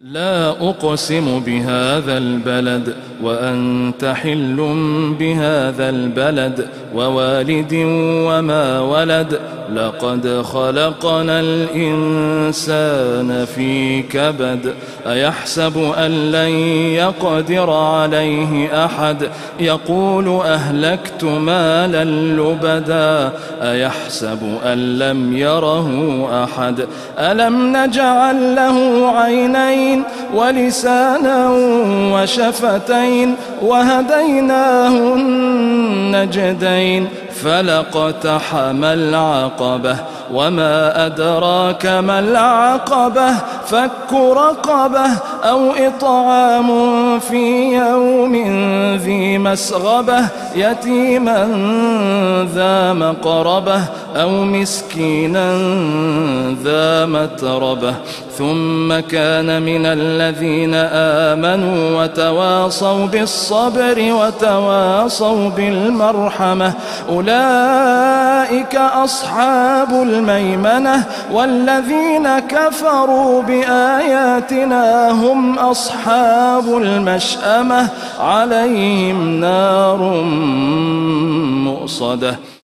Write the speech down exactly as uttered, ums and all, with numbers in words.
لا أقسم بهذا البلد وأنت حل بهذا البلد ووالد وما ولد لقد خلقنا الإنسان في كبد أيحسب أن لن يقدر عليه أحد يقول أهلكت مالا لبدا أيحسب أن لم يره أحد ألم نجعل له عينين ولسانا وشفتين وهديناه النجدين فلاقتحم العقبة وما أدراك ما العقبة فك رقبة أو إطعام في يوم ذي مسغبة يتيما ذا مقربة أو مسكينا ذا متربة ثم كان من الذين آمنوا وتواصوا بالصبر وتواصوا بالمرحمة أولئك أصحاب الميمنة والذين كفروا بآياتنا هم أصحاب المشأمة عليهم نار مؤصدة.